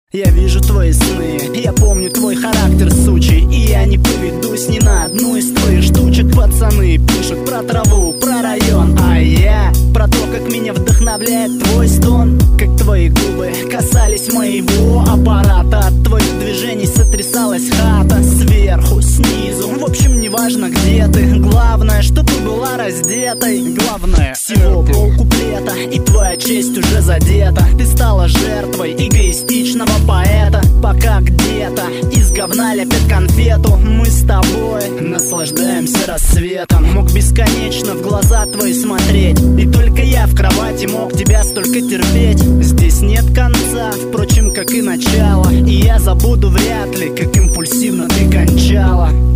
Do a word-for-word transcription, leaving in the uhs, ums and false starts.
Я вижу твои сны, я помню твой характер сучий, и я не поведусь ни на одну из твоих штучек. Пацаны пишут про траву, про район, а я про то, как меня вдохновляет твой стон. Как твои губы касались моего аппарата, от твоих движений сотрясалась хата. Сверху, снизу, в общем неважно где ты, главное, что ты была раздетой. Главное, всего полкуплета, и твоя честь уже задета. Ты стала жертвой эгоистичного поэта. Пока где-то из говна лепят конфету, мы с тобой наслаждаемся рассветом. Мог бесконечно в глаза твои смотреть, и только я в кровати мог тебя столько терпеть. Здесь нет конца, впрочем, как и начало, и я забуду вряд ли, как импульсивно ты кончала.